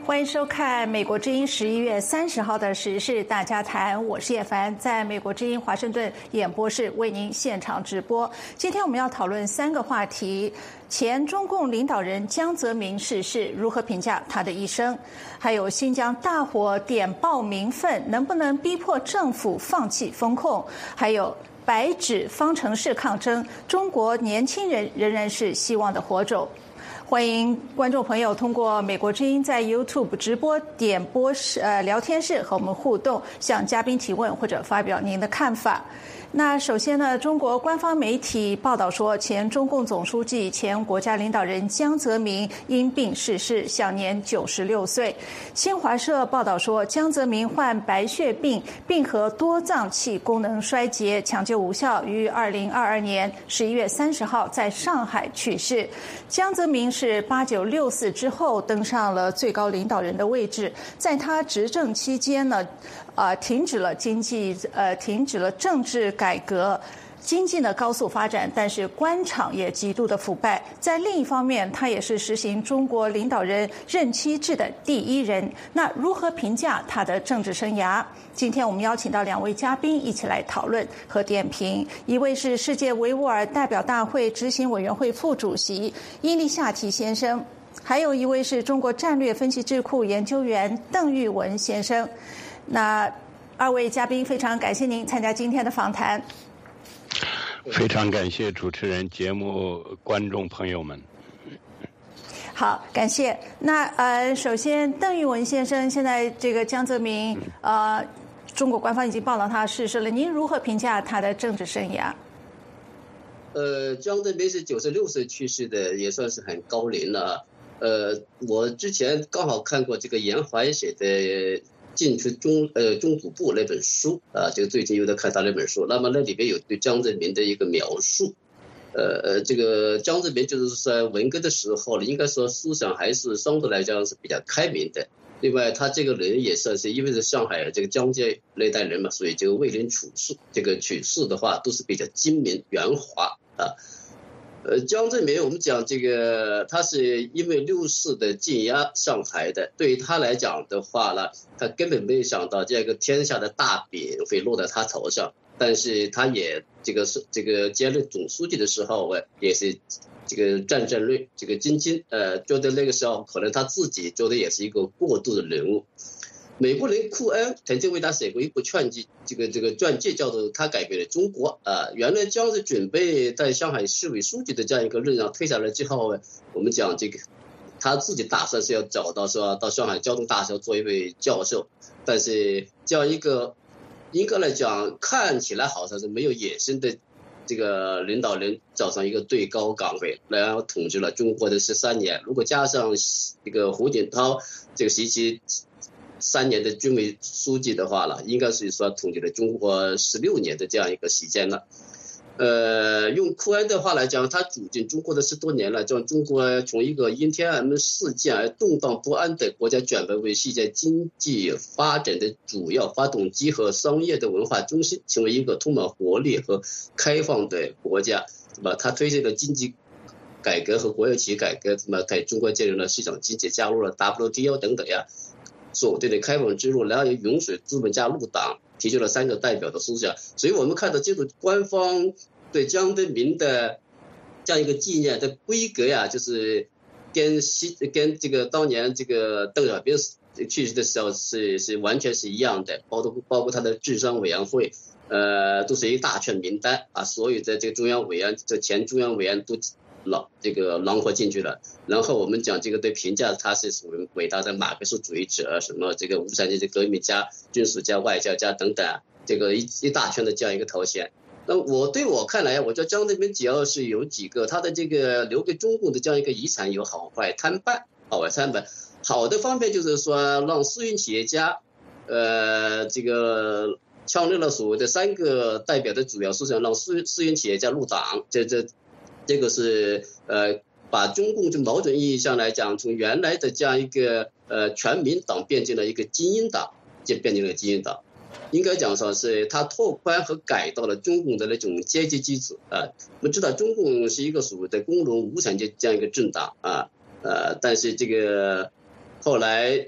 欢迎收看美国之音11月30号的时事大家谈，我是叶凡，在美国之音华盛顿演播室为您现场直播。今天我们要讨论3个话题：前中共领导人江泽民逝世，如何评价他的一生？还有新疆大火点爆民愤，能不能逼迫政府放弃封控？还有白纸方程式抗争，中国年轻人仍然是希望的火种。欢迎观众朋友通过美国之音在 YouTube 直播点播聊天室和我们互动，向嘉宾提问或者发表您的看法。那首先呢，中国官方媒体报道说，前中共总书记、前国家领导人江泽民因病逝世，享年96岁。新华社报道说，江泽民患白血病，并和多脏器功能衰竭，抢救无效，于2022年11月30号在上海去世。江泽民是8964之后登上了最高领导人的位置，在他执政期间呢，停止了经济，停止了政治改革，经济呢高速发展，但是官场也极度的腐败。在另一方面，他也是实行中国领导人任期制的第一人。那如何评价他的政治生涯？今天我们邀请到2位嘉宾一起来讨论和点评。一位是世界维吾尔代表大会执行委员会副主席伊利夏提先生，还有一位是中国战略分析智库研究员邓玉文先生。那2位嘉宾，非常感谢您参加今天的访谈。 非常感谢主持人、节目观众朋友们。 好，感谢。那首先邓玉文先生，现在这个江泽民中国官方已经报道他逝世了，您如何评价他的政治生涯？ 江泽民是96岁去世的，也算是很高龄了。我之前刚好看过这个严怀写的进出中组部那本书啊，这个最近又在看他那本书。那么那里面有对江泽民的一个描述，这个江泽民就是在文革的时候，应该说思想还是相对来讲是比较开明的。另外，他这个人也算是因为是上海这个江浙那代人嘛，所以这个为人处事，这个处事的话都是比较精明圆滑啊。江泽民我们讲这个，他是因为6·4的镇压上台的，对于他来讲的话呢，他根本没有想到这个天下的大饼会落在他头上。但是他也这个接任总书记的时候，也是这个战战略这个兢兢，觉得那个时候可能他自己觉得也是一个过渡的人物。美国人库恩曾经为他写过一部传记，这个传记叫做《他改变了中国》啊。原来江是准备在上海市委书记的这样一个任上退下来之后，我们讲这个他自己打算是要找到说到上海交通大学做一位教授，但是这样一个应该来讲看起来好像是没有野心的这个领导人找上一个最高岗位，然后统治了中国的13年。如果加上这个胡锦涛这个时期3年的军委书记的话了，应该是说统计了中国16年的这样一个时间了。用库恩的话来讲，他主政中国的10多年了，将中国从一个因天安门事件而动荡不安的国家转变为世界经济发展的主要发动机和商业的文化中心，成为一个充满活力和开放的国家，对吧？他推进了经济改革和国有企业改革，什么在中国建立了市场经济，加入了 WTO 等等呀，走对的开放之路，然后也允许资本家入党，提出了3个代表的思想。所以我们看到这种官方对江泽民的这样一个纪念的规格呀，就是跟这个当年这个邓小平去世的时候是完全是一样的，包括他的治商委员会，都是一大串名单啊，所有的这个中央委员、前中央委员都囊括进去了。然后我们讲这个对评价，他是属于伟大的马克思主义者，什么这个无产阶级革命家、军事家、外交家等等，这个一大圈的这样一个头衔。那我看来，我觉得江泽民主要是有几个他的这个留给中共的这样一个遗产有好坏参半。好的方面就是说，让私营企业家，这个创立了所谓的3个代表的主要思想，让私营企业家入党，这个是把中共从某种意义上来讲，从原来的这样一个全民党变成了一个精英党，就变成了精英党。应该讲说是他拓宽和改到了中共的那种阶级基础啊。我们知道中共是一个所谓的工农无产阶级这样一个政党啊，但是这个后来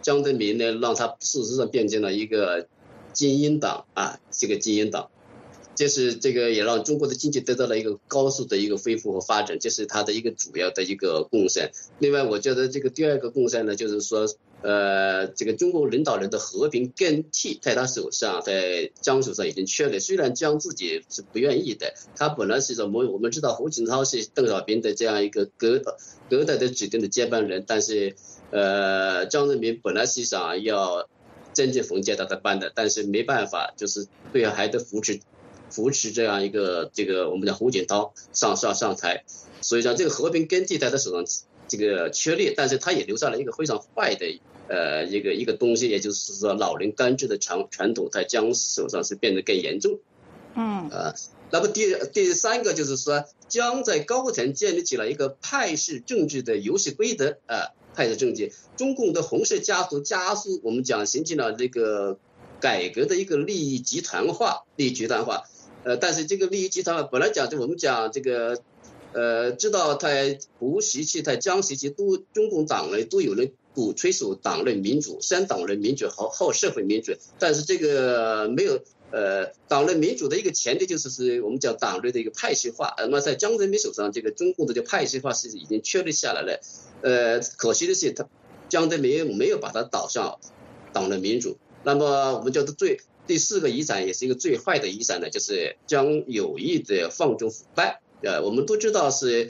江泽民呢，让他事实上变成了一个精英党啊，这个精英党。这是这个也让中国的经济得到了一个高速的一个恢复和发展，这是它的一个主要的一个贡献。另外，我觉得这个第二个贡献呢，就是说，这个中国领导人的和平更替在他手上，在江手上已经确立。虽然江自己是不愿意的，他本来是我们知道胡锦涛是邓小平的这样一个隔代的指定的接班人，但是江泽民本来是想要真正冯接他的班的，但是没办法，就是对还得扶持这样一个我们讲胡锦涛上台，所以讲这个和平根基在他手上这个确立，但是他也留下了一个非常坏的一个东西，也就是说老人干政的传统在江手上是变得更严重。那么第三个就是说，江在高层建立起了一个派系政治的游戏规则派系政治，中共的红色家族加速我们讲形成了这个改革的一个利益集团化。但是这个利益集团本来讲我们讲这个知道在胡时期在江时期中共党内都有人鼓吹说党内民主，先党内民主后社会民主，但是这个没有党内民主的一个前提就是我们讲党内的一个派系化。那么在江泽民手上，这个中共的这个派系化是已经确立下来了。可惜的是江泽民没有把它导向党内民主。那么我们叫做第四个遗产，也是一个最坏的遗产呢，就是江有意的放纵腐败。我们都知道是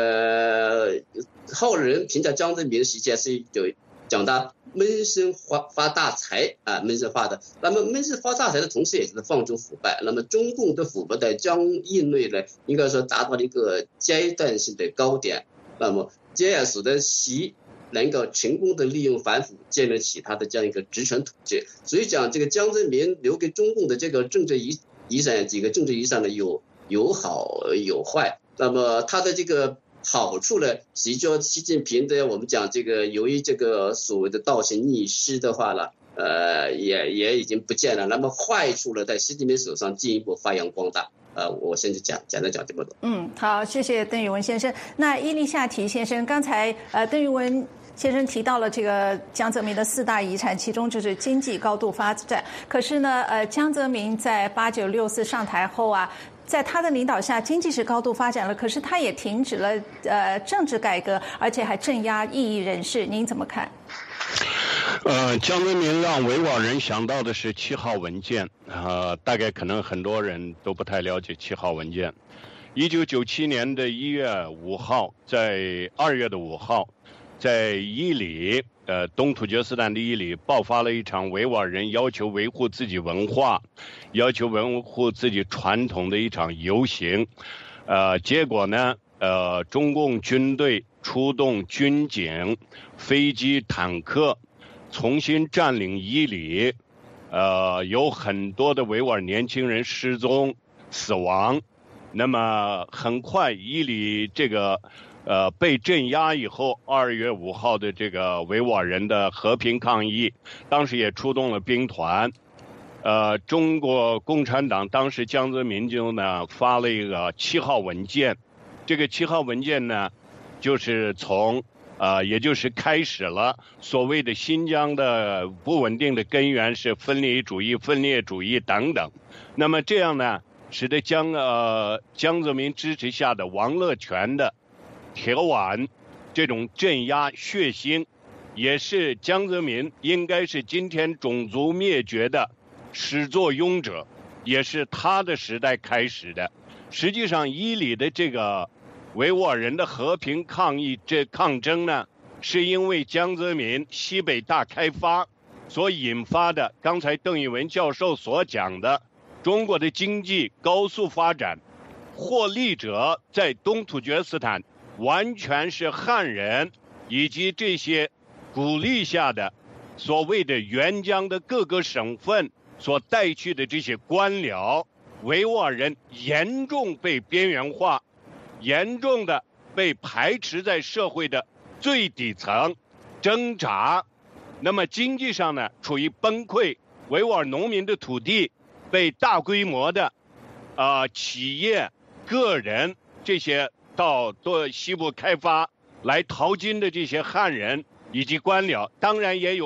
后人评价江泽民的时间是有讲他闷声发大财闷声发的。那么闷声发大财的同时，也是放纵腐败。那么中共的腐败在江印内呢，应该说达到了一个阶段性的高点。那么这样使得习能够成功的利用反腐建立起他的这样一个职权统治。所以讲这个江泽民留给中共的这个政治遗产，几个政治遗产呢，有好有坏。那么他的这个好处呢，实际上习近平的我们讲这个由于这个所谓的倒行逆施的话呢，也已经不见了。那么坏处呢，在习近平手上进一步发扬光大。我先去简单讲这么多。 好，谢谢邓宇文先生。那伊丽夏提先生，刚才邓宇文先生提到了这个江泽民的4大遗产，其中就是经济高度发展。可是呢，江泽民在8964上台后在他的领导下，经济是高度发展了，可是他也停止了政治改革，而且还镇压异议人士。您怎么看？ 江泽民让维吾尔人想到的是7号文件，大概可能很多人都不太了解7号文件。1997年的1月5号，在2月的5号，在伊犁，东突厥斯坦的伊犁爆发了一场维吾尔人要求维护自己文化、要求维护自己传统的一场游行。结果呢，中共军队出动军警、飞机、坦克，重新占领伊犁，有很多的维吾尔年轻人失踪、死亡。那么很快，伊犁这个被镇压以后，2月5号的这个维吾尔人的和平抗议，当时也出动了兵团。中国共产党当时江泽民就呢发了一个7号文件，这个7号文件呢，就是也就是开始了所谓的新疆的不稳定的根源是分裂主义等等。那么这样呢，使得江泽民支持下的王乐泉的铁腕这种镇压血腥，也是江泽民应该是今天种族灭绝的始作俑者，也是他的时代开始的。实际上伊犁的这个维吾尔人的和平抗争呢，是因为江泽民西北大开发所引发的，刚才邓宇文教授所讲的中国的经济高速发展，获利者在东突厥斯坦完全是汉人以及这些鼓励下的所谓的援疆的各个省份所带去的这些官僚。维吾尔人严重被边缘化，严重的被排斥在社会的最底层挣扎。那么经济上呢，处于崩溃，维吾尔农民的土地被大规模的企业、个人这些到西部开发来淘金的这些汉人以及官僚，当然也有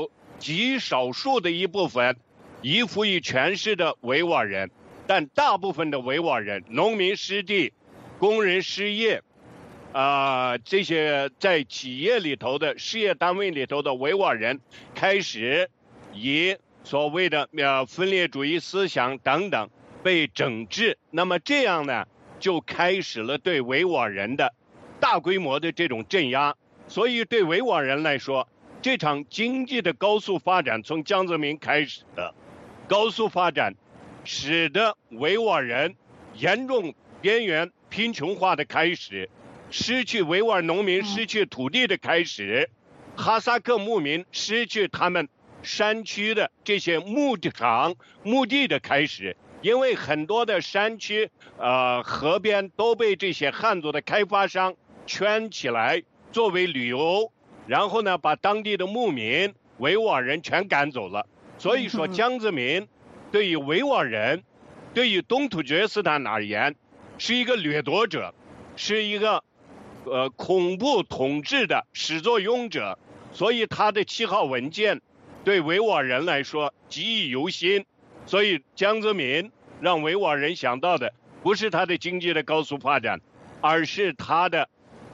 极少数的一部分依附于权势的维吾尔人，但大部分的维吾尔人、农民失地、工人失业，这些在企业里头的事业单位里头的维吾尔人，开始以所谓的分裂主义思想等等被整治。那么这样呢，就开始了对维吾尔人的大规模的这种镇压。所以对维吾尔人来说，这场经济的高速发展，从江泽民开始的高速发展，使得维吾尔人严重边缘贫穷化的开始，失去维吾尔农民失去土地的开始，哈萨克牧民失去他们山区的这些牧场牧地的开始。因为很多的山区河边都被这些汉族的开发商圈起来作为旅游，然后呢把当地的牧民维吾尔人全赶走了。所以说江泽民对于维吾尔人，对于东突厥斯坦而言是一个掠夺者，是一个恐怖统治的始作俑者。所以他的7号文件对维吾尔人来说记忆犹新。所以江泽民让维吾尔人想到的不是他的经济的高速发展，而是他的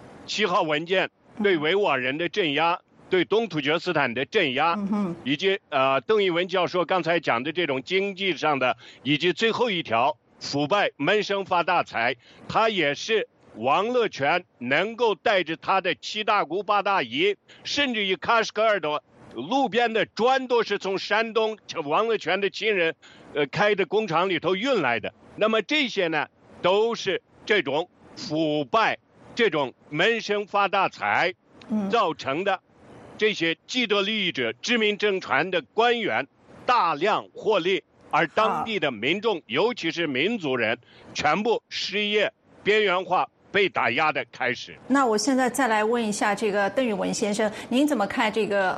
7号文件对维吾尔人的镇压，对东突厥斯坦的镇压，以及邓一文教授刚才讲的这种经济上的，以及最后一条腐败闷声发大财。他也是王乐泉能够带着他的7大姑8大姨，甚至于喀什噶尔的路边的砖都是从山东王乐泉的亲人开的工厂里头运来的。那么这些呢，都是这种腐败、这种闷声发大财造成的。这些既得利益者、知名政权的官员大量获利，而当地的民众，尤其是民族人，全部失业、边缘化、被打压的开始。 那我现在再来问一下这个邓玉文先生，您怎么看这个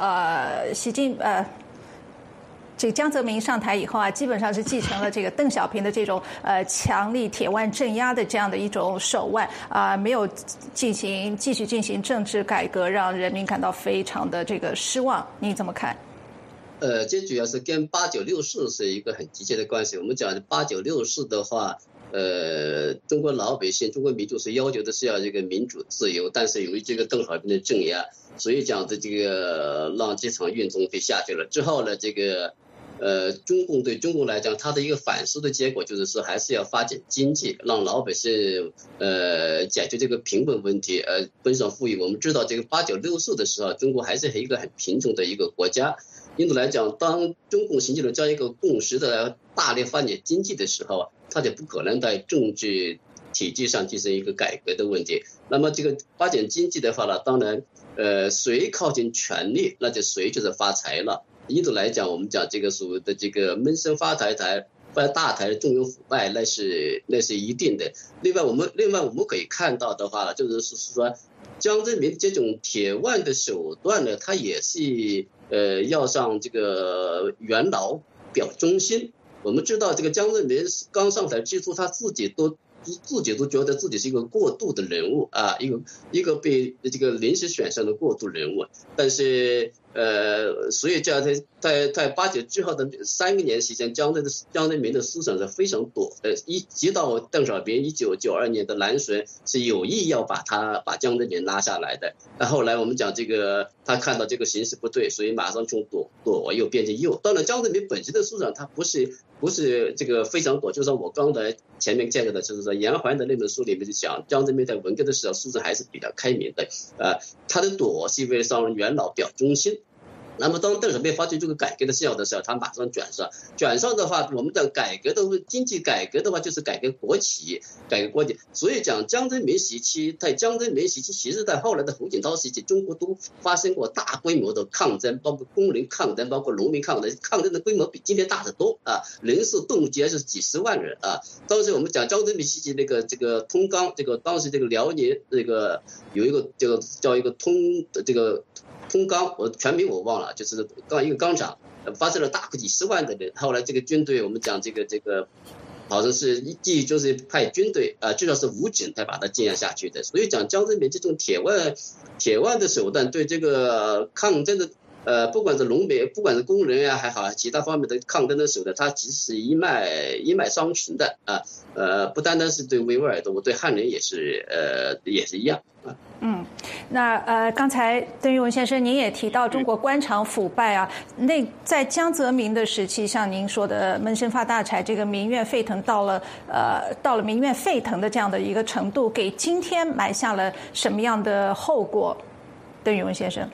这个江泽民上台以后啊，基本上是继承了这个邓小平的这种强力铁腕镇压的这样的一种手腕没有继续进行政治改革，让人民感到非常的这个失望。你怎么看？ 这主要是跟896是一个很直接的关系。我们讲896的话，中国老百姓、中国民众是要求的是要这个民主自由，但是由于这个邓小平的镇压，所以讲的这个让这场运动被下去了。之后呢，这个中共对中共来讲，它的一个反思的结果就是说，还是要发展经济，让老百姓解决这个贫困问题，分享富裕。我们知道这个896的时候，中国还是一个很贫穷的一个国家。因此来讲，当中共形成了这样一个共识的大力发展经济的时候，它就不可能在政治体制上进行一个改革的问题。那么这个发展经济的话呢，当然谁靠近权力，那就谁就是发财了。因此来讲，我们讲这个所谓的这个闷声发大财、纵有腐败，那是一定的。另外我们可以看到的话呢，就是说江泽民这种铁腕的手段呢，他也是要向这个元老表忠心。我们知道这个江泽民刚上台之初，他自己都觉得自己是一个过渡的人物啊，一个被这个临时选上的过渡人物。但是所以这样在89之后的3个年时间，江泽民的思想是非常多。一直到邓小平1992年的南巡是有意要把江泽民拉下来的。那后来我们讲这个他看到这个形势不对，所以马上从左右变成右。当然江泽民本身的思想他不是这个非常多，就像我刚才前面介绍的，就是说严怀的那本书里面就讲，江泽民在文革的时候思想还是比较开明的，他的躲是为了向元老表忠心。那么当邓小平发出这个改革的信号的时候，他马上转上的话，我们的经济改革的话，就是改革国企。所以讲江泽民时期，其实在后来的胡锦涛时期，中国都发生过大规模的抗争，包括工人抗争，包括农民抗争，抗争的规模比今天大得多啊，人数冻结是几十万人啊。当时我们讲江泽民时期这个通钢，当时这个辽宁有一个叫一个通钢，我全名我忘了，就是一个钢厂发生了大几十万的人。后来这个军队，我们讲这个好像是就是派军队至少是武警才把它镇压下去的。所以讲江泽民这种铁腕的手段对这个抗争的不管是农民，不管是工人呀还好，其他方面的抗争的手段，他其实是一脉相承的啊。不单单是对维吾尔族，对汉人也是一样啊。 那刚才邓玉文先生您也提到中国官场腐败啊，那在江泽民的时期，像您说的闷声发大财，这个民怨沸腾到了民怨沸腾的这样的一个程度，给今天埋下了什么样的后果？邓玉文先生。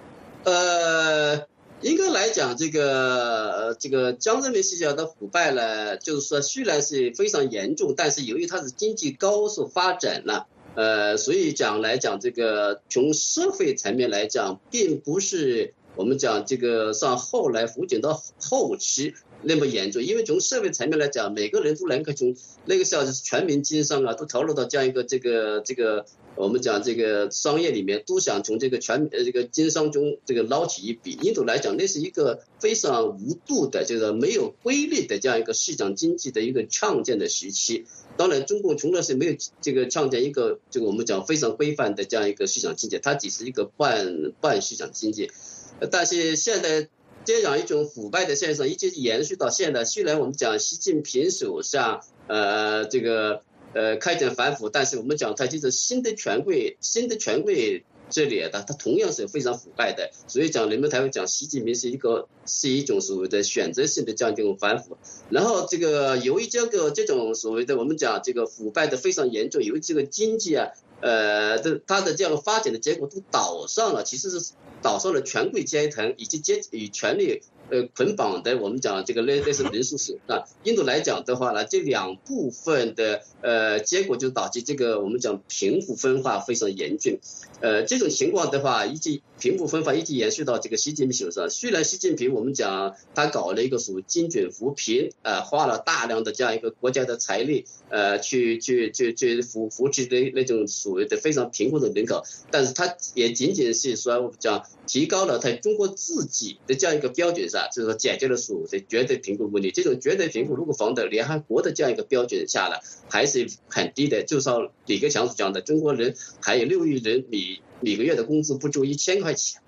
应该来讲，这个江泽民思想的腐败呢，就是说虽然是非常严重，但是由于它是经济高速发展了，所以来讲这个从社会层面来讲，并不是我们讲这个上后来福建的后期那么严重，因为从社会层面来讲，每个人都能够从那个时候就是全民经商啊，都投入到这样一个这个我们讲这个商业里面，都想从这个这个经商中这个捞起一笔。印度来讲，那是一个非常无度的这个没有规律的这样一个市场经济的一个创建的时期。当然，中共从来是没有这个创建一个这个我们讲非常规范的这样一个市场经济，它只是一个半市场经济。但是现在这样一种腐败的现象一直延续到现在，虽然我们讲习近平手上这个开展反腐，但是我们讲它就是新的权贵这里的，它同样是非常腐败的，所以讲人们才会讲习近平是一种所谓的选择性的这样一种反腐。然后这个由于这种所谓的我们讲这个腐败的非常严重，由于这个经济啊它的这样发展的结果都其实是导上了权贵阶层以及与权力捆绑的我们讲这个类似人数手段。印度来讲的话呢，这两部分的结果就导致这个我们讲贫富分化非常严峻。这种情况的话，贫富分化一直延续到这个习近平手上。虽然习近平我们讲他搞了一个所谓精准扶贫，花了大量的这样一个国家的财力，去扶持的那种所谓的非常贫困的人口，但是他也仅仅是说我们讲提高了在中国自己的这样一个标准上，就是说解决了所谓的绝对贫困问题。这种绝对贫困如果放在联合国的这样一个标准下了，还是很低的。就像李克强所讲的，中国人还有6亿人每个月的工资不足1000块钱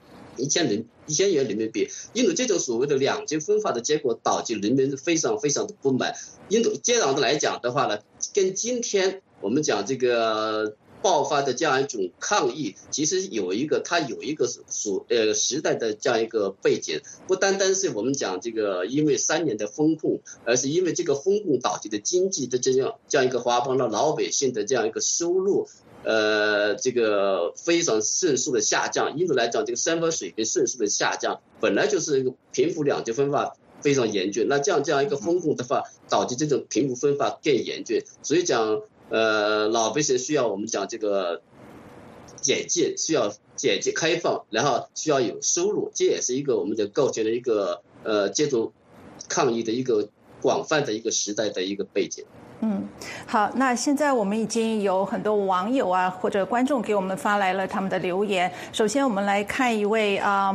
，1000元人民币。印度这种所谓的两极分化的结果，导致人民非常非常的不满。印度这样的来讲的话呢，跟今天我们讲这个爆发的这样一种抗议，其实它有一个时代的这样一个背景，不单单是我们讲这个因为3年的风控，而是因为这个风控导致的经济的这样一个滑帮了老百姓的这样一个收入。这个非常迅速的下降。印度来讲，这个生活水平迅速的下降，本来就是贫富两极分化非常严峻。那这样一个风控的话，导致这种贫富分化更严峻。所以讲，老百姓需要我们讲这个解禁，需要解禁开放，然后需要有收入，这也是一个我们就构建了一个接着抗议的一个广泛的一个时代的一个背景。 好，那现在我们已经有很多网友啊或者观众给我们发来了他们的留言。首先我们来看一位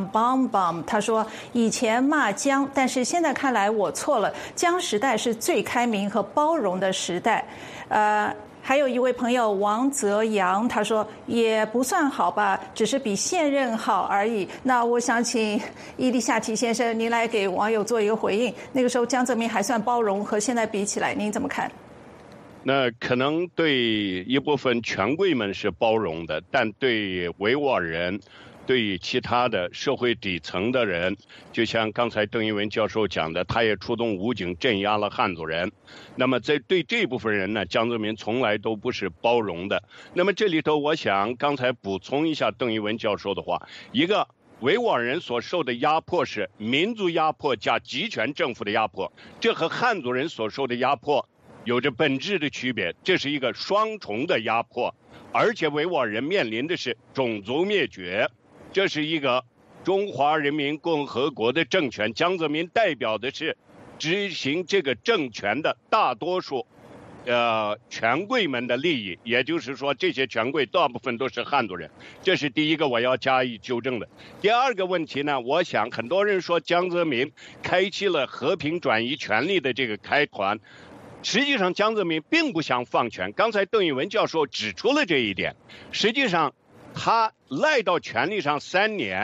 Bomb， 他说以前骂江，但是现在看来我错了，江时代是最开明和包容的时代。还有一位朋友王泽阳，他说也不算好吧，只是比现任好而已。那我想请伊丽夏提先生您来给网友做一个回应，那个时候江泽民还算包容，和现在比起来您怎么看？ 那可能对一部分权贵们是包容的，但对维吾尔人，对其他的社会底层的人，就像刚才邓一文教授讲的，他也出动武警镇压了汉族人。那么对这部分人呢，江泽民从来都不是包容的。那么这里头我想刚才补充一下邓一文教授的话，一个维吾尔人所受的压迫是民族压迫加集权政府的压迫，这和汉族人所受的压迫有着本质的区别，这是一个双重的压迫。而且维吾尔人面临的是种族灭绝，这是一个中华人民共和国的政权，江泽民代表的是执行这个政权的大多数权贵们的利益，也就是说这些权贵大部分都是汉族人，这是第一个我要加以纠正的。第二个问题呢，我想很多人说江泽民开启了和平转移权力的这个开端，实际上江泽民并不想放权，刚才邓一文教授指出了这一点。实际上他赖到权力上3年，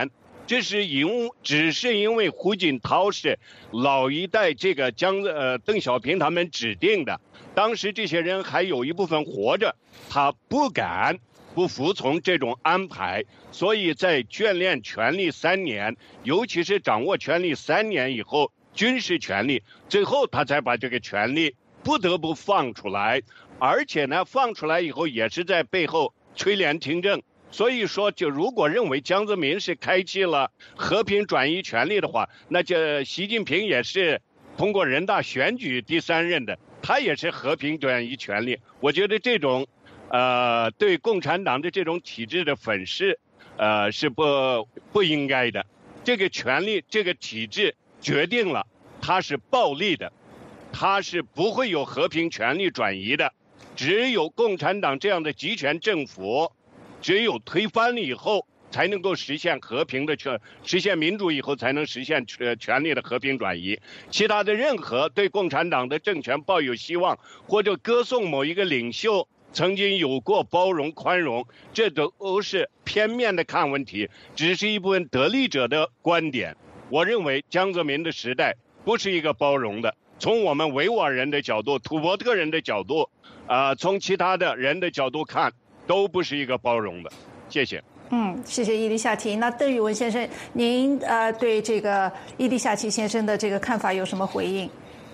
只是因为胡锦涛是老一代这个邓小平他们指定的，当时这些人还有一部分活着，他不敢不服从这种安排，所以在眷恋权力3年，尤其是掌握权力3年以后，军事权力，最后他才把这个权力不得不放出来，而且呢，放出来以后也是在背后垂帘听政。所以说，就如果认为江泽民是开启了和平转移权力的话，那就习近平也是通过人大选举第3任的，他也是和平转移权力。我觉得这种对共产党的这种体制的粉饰，是不应该的。这个权力，这个体制决定了它是暴力的，它是不会有和平权力转移的。只有共产党这样的集权政府，只有推翻了以后，才能够实现实现民主以后，才能实现权力的和平转移。其他的任何对共产党的政权抱有希望，或者歌颂某一个领袖曾经有过包容宽容，这都是片面的看问题，只是一部分得利者的观点。我认为江泽民的时代不是一个包容的，从我们维吾尔人的角度、土伯特人的角度，从其他的人的角度看，都不是一个包容的。谢谢。 谢谢伊丽夏提。那邓宇文先生，您对这个伊丽夏提先生的这个看法有什么回应？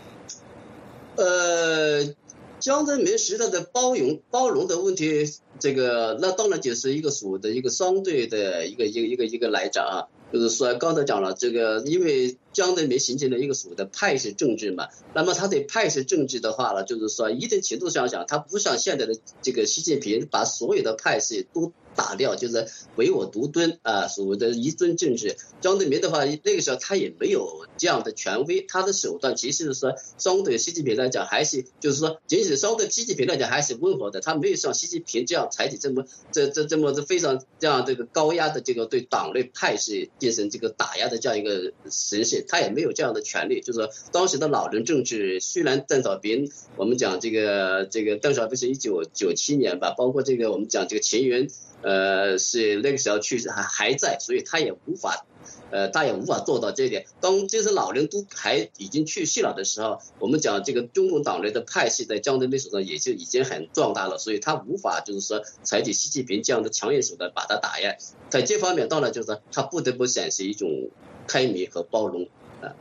江泽民时代的包容的问题，这个那当然就是一个所谓的一个相对的一个来讲啊，就是说刚才讲了这个，因为江泽民形成了一个所谓的派系政治嘛，那么他对派系政治的话呢，就是说一定程度上讲，他不像现在的这个习近平把所有的派系都打掉，就是唯我独尊啊，所谓的一尊政治。江泽民的话，那个时候他也没有这样的权威，他的手段其实是说相对习近平来讲还是就是说，仅仅相对习近平来讲还是温和的，他没有像习近平这样采取这么非常这样这个高压的这个对党内派系进行这个打压的这样一个形式，他也没有这样的权利。就是说当时的老人政治，虽然邓小平，我们讲这个邓小平是1997年吧，包括这个我们讲这个秦元。是那个时候去世还在，所以他也无法做到这一点。当这些老人都还已经去世了的时候，我们讲这个中共党内的派系在江泽民手上也就已经很壮大了，所以他无法就是说采取习近平这样的强硬手段把他打压。在这方面，当然就是说他不得不显示一种开明和包容。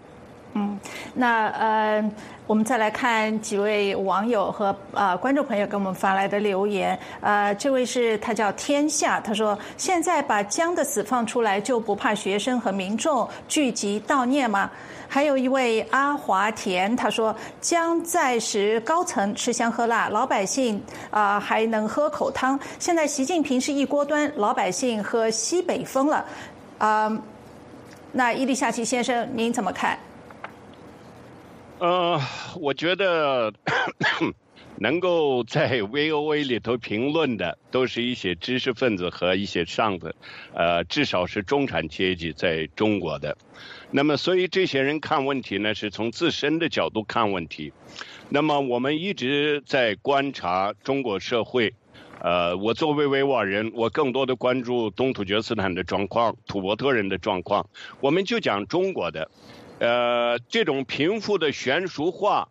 那我们再来看几位网友和观众朋友给我们发来的留言。这位他叫天下，他说：现在把江的死放出来，就不怕学生和民众聚集悼念吗？还有一位阿华田，他说：江在时高层吃香喝辣，老百姓还能喝口汤。现在习近平是一锅端，老百姓喝西北风了。那伊丽夏提先生，您怎么看？ 我觉得能够在 VOA 里头评论的，都是一些知识分子和一些上的，至少是中产阶级在中国的。那么，所以这些人看问题呢，是从自身的角度看问题。那么，我们一直在观察中国社会。我作为维吾尔人，我更多的关注东土厥斯坦的状况、土伯特人的状况。我们就讲中国的。这种贫富的悬殊化，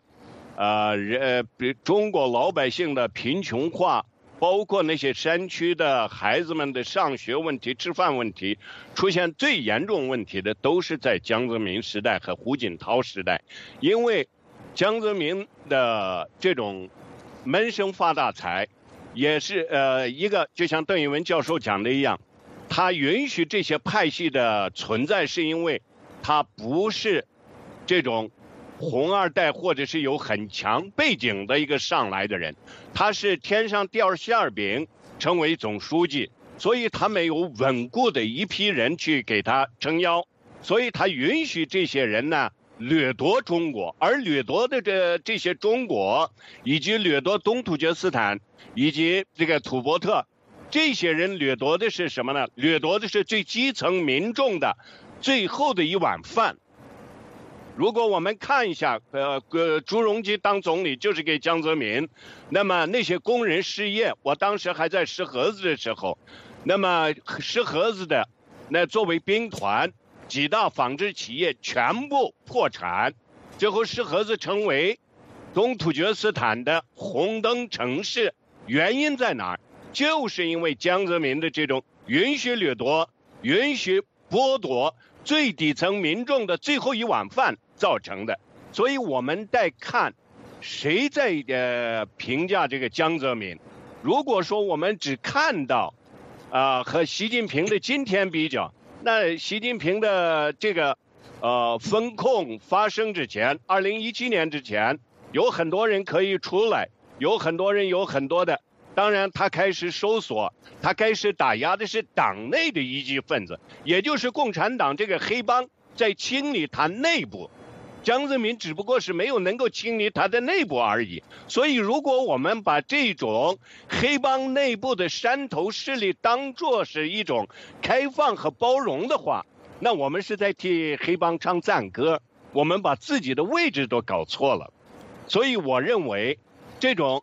中国老百姓的贫穷化，包括那些山区的孩子们的上学问题、吃饭问题，出现最严重问题的都是在江泽民时代和胡锦涛时代，因为江泽民的这种闷声发大财，也是一个就像邓玉文教授讲的一样，他允许这些派系的存在，是因为他不是这种红二代或者是有很强背景的一个上来的人，他是天上掉馅饼成为总书记，所以他没有稳固的一批人去给他撑腰，所以他允许这些人呢掠夺中国，而掠夺的这些中国以及掠夺东土厥斯坦以及这个土伯特，这些人掠夺的是什么呢？掠夺的是最基层民众的最后的一碗饭。如果我们看一下，朱镕基当总理就是给江泽民，那么那些工人失业，我当时还在石河子的时候，那么石河子的那作为兵团，几大纺织企业全部破产，最后是何子成为东突厥斯坦的红灯城市。原因在哪儿？就是因为江泽民的这种允许掠夺、允许剥夺最底层民众的最后一碗饭造成的。所以我们在看谁在评价这个江泽民。如果说我们只看到和习近平的今天比较，那习近平的这个风控发生之前，2017年之前，有很多人可以出来，有很多人有很多的，当然他开始收缩，他开始打压的是党内的一级分子，也就是共产党这个黑帮在清理他内部。江泽民只不过是没有能够清理他的内部而已。所以如果我们把这种黑帮内部的山头势力当作是一种开放和包容的话，那我们是在替黑帮唱赞歌，我们把自己的位置都搞错了。所以我认为这种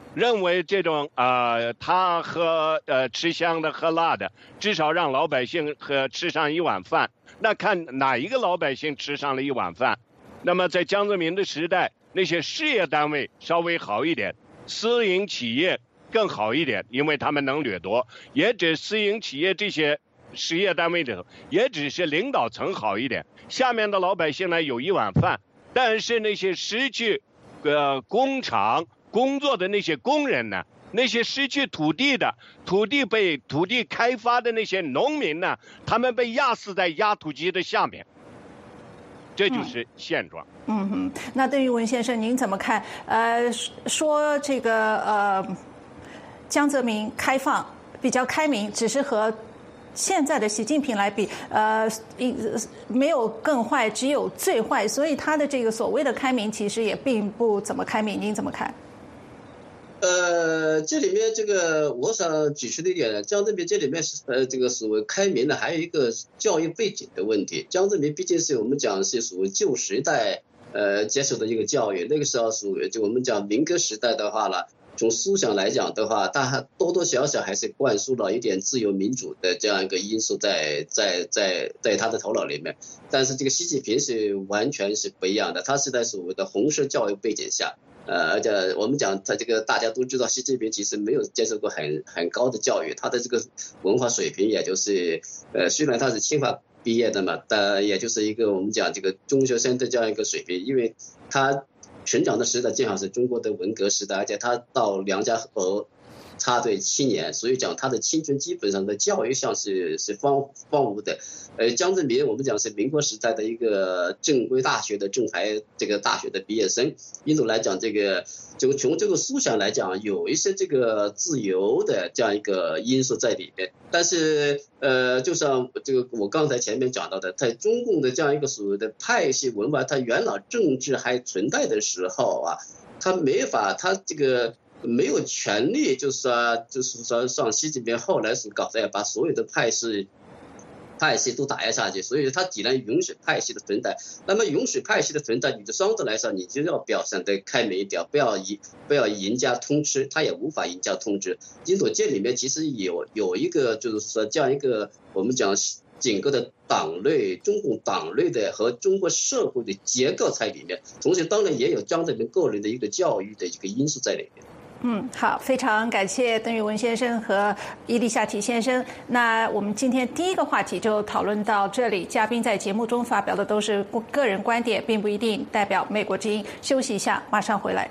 他喝吃香的喝辣的，至少让老百姓吃上一碗饭，那看哪一个老百姓吃上了一碗饭。那么在江泽民的时代，那些事业单位稍微好一点，私营企业更好一点，因为他们能掠夺，也指私营企业这些事业单位里头，也只是领导层好一点，下面的老百姓呢有一碗饭。但是那些失去工厂工作的那些工人呢，那些失去土地的、土地开发的那些农民呢，他们被压死在压土机的下面。这就是现状。 那邓玉文先生，您怎么看？说这个江泽民开放比较开明，只是和现在的习近平来比，没有更坏，只有最坏，所以他的这个所谓的开明，其实也并不怎么开明。您怎么看？ 这里面这个我想举出的一点呢，江泽民这里面是这个所谓开明的，还有一个教育背景的问题。江泽民毕竟是我们讲是属于旧时代接受的一个教育，那个时候属于就我们讲民革时代的话呢，从思想来讲的话，他多多少少还是灌输了一点自由民主的这样一个因素在他的头脑里面。但是这个习近平是完全是不一样的，他是在所谓的红色教育背景下。而且我们讲他这个大家都知道，习近平其实没有接受过很高的教育，他的这个文化水平也就是虽然他是清华毕业的嘛，但也就是一个我们讲这个中学生的这样一个水平，因为他成长的时代正好是中国的文革时代，而且他到梁家河插队7年，所以讲他的青春基本上的教育上是荒芜的。江泽民我们讲是民国时代的一个正规大学的正牌这个大学的毕业生，因此来讲这个就从这个思想来讲有一些这个自由的这样一个因素在里面。但是就像这个我刚才前面讲到的，在中共的这样一个所谓的派系文化，它元老政治还存在的时候啊，他这个没有权利，就是说像习近平后来所搞的，把所有的派系都打压下去，所以他既然允许派系的存在，那么允许派系的存在，你的相对来说，你就要表现得开明一点，不要赢家通吃，他也无法赢家通吃。因此这里面其实有一个就是说这样一个我们讲整个的党内中共党内的和中国社会的结构在里面，同时当然也有江泽民个人的一个教育的一个因素在里面。 好，非常感谢邓玉文先生和伊丽夏提先生。那我们今天第一个话题就讨论到这里。嘉宾在节目中发表的都是个人观点，并不一定代表美国之音。休息一下，马上回来。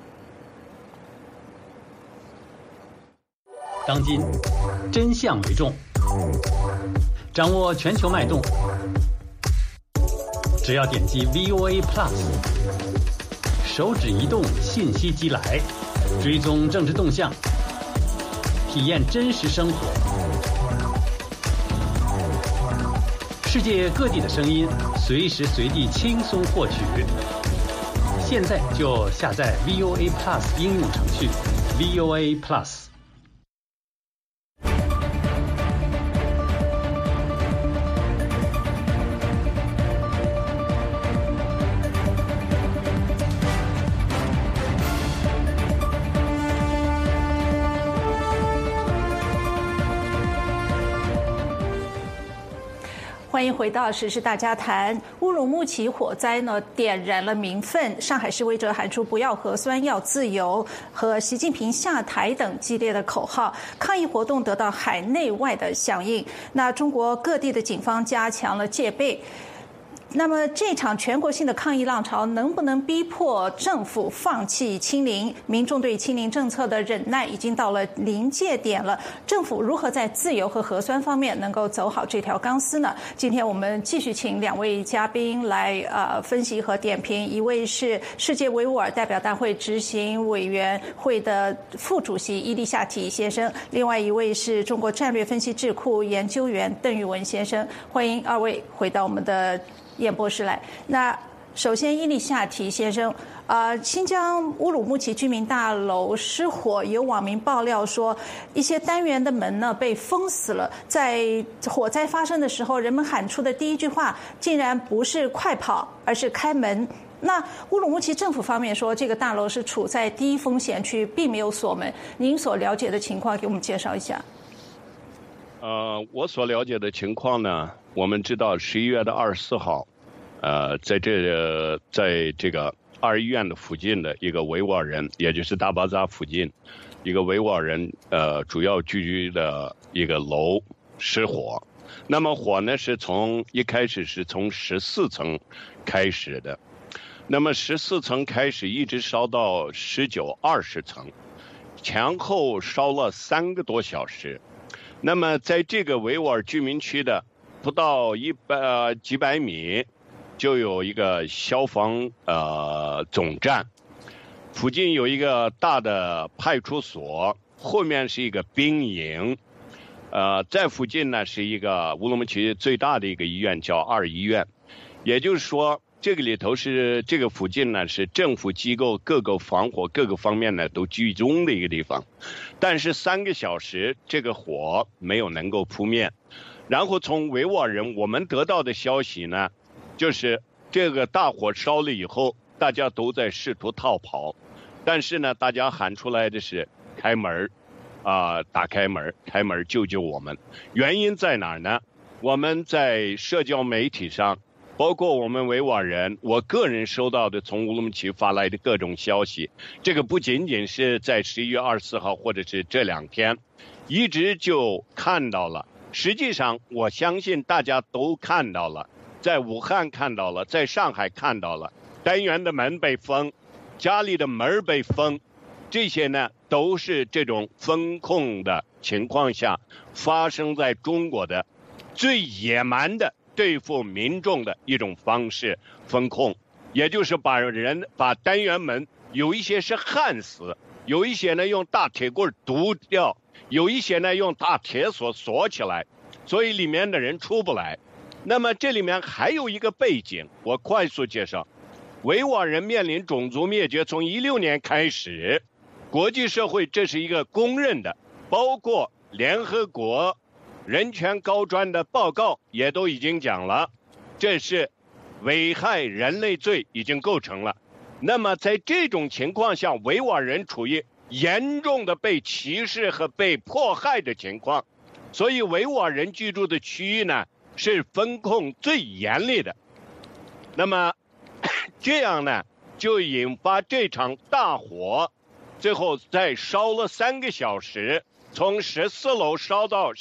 当今真相为重，掌握全球脉动，只要点击 VOA Plus， 手指移动，信息即来。追踪政治动向，体验真实生活，世界各地的声音，随时随地轻松获取。现在就下载 VOA Plus 应用程序 VOA Plus。 欢迎回到时事大家谈。乌鲁木齐火灾呢，点燃了民愤，上海示威者喊出"不要核酸，要自由"和习近平下台等激烈的口号，抗议活动得到海内外的响应。那中国各地的警方加强了戒备。那么这场全国性的抗议浪潮能不能逼迫政府放弃清零？民众对清零政策的忍耐已经到了临界点了。政府如何在自由和核酸方面能够走好这条钢丝呢？今天我们继续请两位嘉宾来分析和点评。一位是世界维吾尔代表大会执行委员会的副主席伊利夏提先生，另外一位是中国战略分析智库研究员邓玉文先生。欢迎二位回到我们的演播室来。那首先伊利夏提先生，新疆乌鲁木齐居民大楼失火，有网民爆料说一些单元的门呢被封死了。在火灾发生的时候，人们喊出的第一句话竟然不是快跑，而是开门。那乌鲁木齐政府方面说，这个大楼是处在低风险区，并没有锁门。您所了解的情况给我们介绍一下。 我所了解的情况呢，我们知道11月24号，在这个二医院的附近的一个维吾尔人，也就是大巴扎附近，一个维吾尔人主要聚居的一个楼失火。那么火呢是一开始是从14层开始的，那么14层开始一直烧到19、20层，前后烧了3个多小时。那么在这个维吾尔居民区的不到几百米，就有一个消防总站，附近有一个大的派出所，后面是一个兵营，在附近呢是一个乌鲁木齐最大的一个医院，叫二医院。也就是说，这个里头是这个附近呢是政府机构各个防火各个方面呢都集中的一个地方，但是3个小时这个火没有能够扑灭。然后从维吾尔人我们得到的消息呢，就是这个大火烧了以后，大家都在试图逃跑，但是呢大家喊出来的是开门打开门，开门救救我们。原因在哪儿呢？我们在社交媒体上，包括我们维吾尔人，我个人收到的从乌鲁木齐发来的各种消息，这个不仅仅是在11月24号或者是这2天，一直就看到了。实际上我相信大家都看到了，在武汉看到了，在上海看到了，单元的门被封，家里的门被封，这些呢都是这种风控的情况下发生在中国的最野蛮的对付民众的一种方式。风控也就是把单元门有一些是焊死，有一些呢用大铁棍堵掉，有一些呢用大铁锁锁起来，所以里面的人出不来。那么这里面还有一个背景，我快速介绍。维吾尔人面临种族灭绝，从16年开始，国际社会这是一个公认的，包括联合国人权高专的报告也都已经讲了，这是危害人类罪已经构成了。那么在这种情况下，维吾尔人处于严重的被歧视和被迫害的情况，所以维吾尔人居住的区域呢是风控最严厉的。那么这样呢就引发这场大火，最后再烧了3个小时，从14楼烧到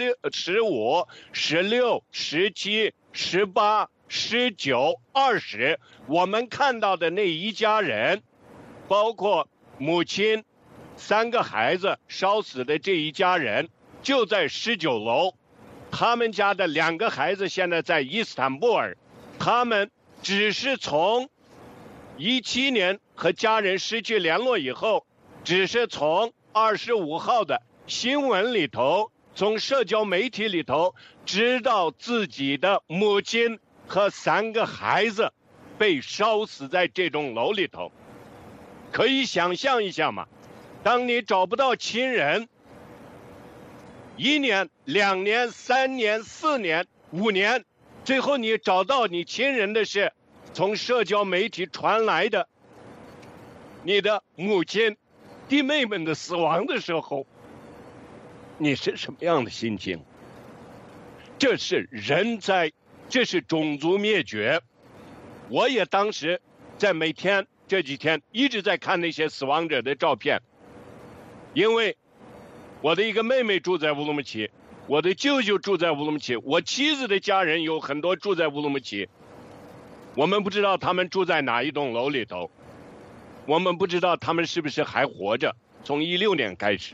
15、16、17、18、19、20，我们看到的那一家人，包括母亲、3个孩子烧死的这一家人，就在19楼。他们家的2个孩子现在在伊斯坦布尔，他们只是从17年和家人失去联络以后，只是从25号的新闻里头，从社交媒体里头知道自己的母亲和3个孩子被烧死在这栋楼里头。可以想象一下嘛，当你找不到亲人，1年、2年、3年、4年、5年，最后你找到你亲人的是从社交媒体传来的你的母亲、弟妹们的死亡的时候，你是什么样的心情？这是人在这是种族灭绝。我也当时在每天这几天一直在看那些死亡者的照片，因为我的一个妹妹住在乌鲁木齐，我的舅舅住在乌鲁木齐，我妻子的家人有很多住在乌鲁木齐，我们不知道他们住在哪一栋楼里头，我们不知道他们是不是还活着，从16年开始。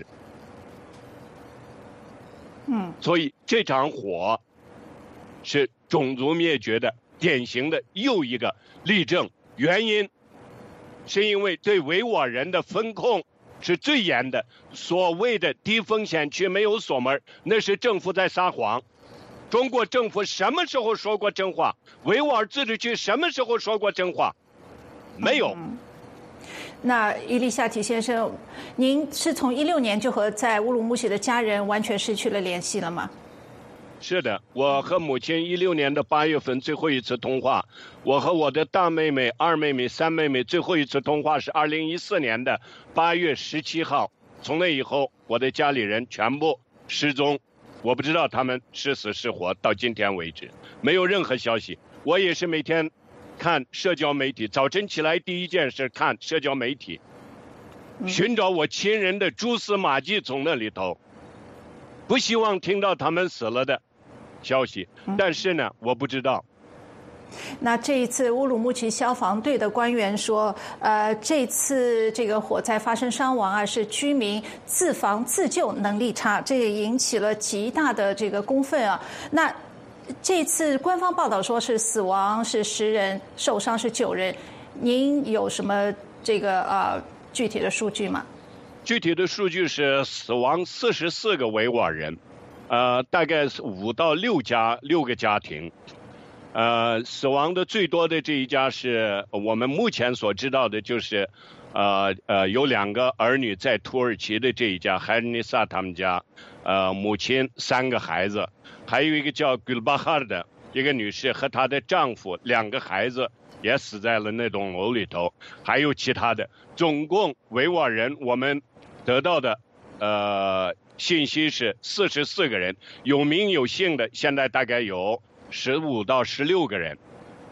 所以这场火是种族灭绝的典型的又一个例证，原因是因为对维吾尔人的风控是最严的，所谓的低风险区没有锁门，那是政府在撒谎。中国政府什么时候说过真话？维吾尔自治区什么时候说过真话？没有。 那伊丽夏提先生，您是从16年就和在乌鲁木齐的家人完全失去了联系了吗？ 是的，我和母亲16年的8月份最后一次通话，我和我的大妹妹、二妹妹、三妹妹最后一次通话是2014年的8月17号。从那以后，我的家里人全部失踪，我不知道他们是死是活，到今天为止没有任何消息。我也是每天看社交媒体，早晨起来第一件事看社交媒体，寻找我亲人的蛛丝马迹，从那里头不希望听到他们死了的消息，但是呢，我不知道。 那这一次乌鲁木齐消防队的官员说，这次这个火灾发生伤亡啊，是居民自防自救能力差，这也引起了极大的这个公愤啊。那这次官方报道说是死亡是10人，受伤是9人，您有什么这个具体的数据吗？ 具体的数据是死亡44个维吾尔人，大概是5到6个家庭。死亡的最多的这一家是我们目前所知道的，就是有2个儿女在土耳其的这一家，海尼萨他们家，母亲3个孩子，还有一个叫古尔巴哈的一个女士和她的丈夫2个孩子也死在了那栋楼里头，还有其他的，总共维吾尔人我们得到的信息是44个人，有名有姓的现在大概有15到16个人。